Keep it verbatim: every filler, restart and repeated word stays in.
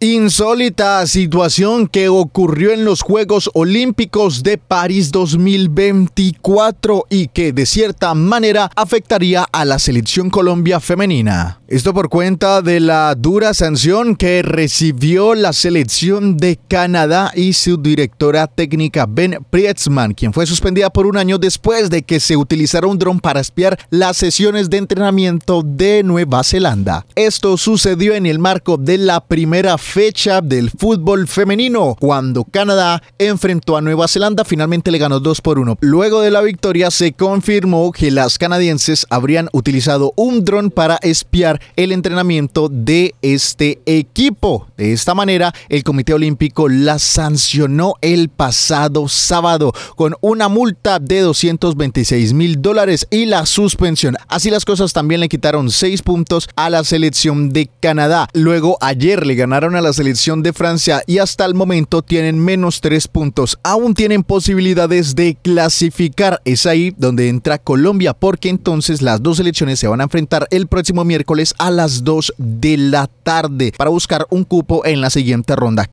Insólita situación que ocurrió en los Juegos Olímpicos de París dos mil veinticuatro y que de cierta manera afectaría a la selección Colombia femenina. Esto por cuenta de la dura sanción que recibió la selección de Canadá y su directora técnica Ben Prietzman, quien fue suspendida por un año después de que se utilizara un dron para espiar las sesiones de entrenamiento de Nueva Zelanda. Esto sucedió en el marco de la primera fecha del fútbol femenino, cuando Canadá enfrentó a Nueva Zelanda. Finalmente le ganó dos por uno. Luego de la victoria se confirmó que las canadienses habrían utilizado un dron para espiar el entrenamiento de este equipo. De esta manera, el Comité Olímpico la sancionó el pasado sábado con una multa de doscientos veintiséis mil dólares y la suspensión. Así las cosas, también le quitaron seis puntos a la selección de Canadá. Luego, ayer le ganaron a la selección de Francia y hasta el momento tienen menos tres puntos. Aún tienen posibilidades de clasificar. Es ahí donde entra Colombia, porque entonces las dos selecciones se van a enfrentar el próximo miércoles a las dos de la tarde para buscar un cupo en la siguiente ronda.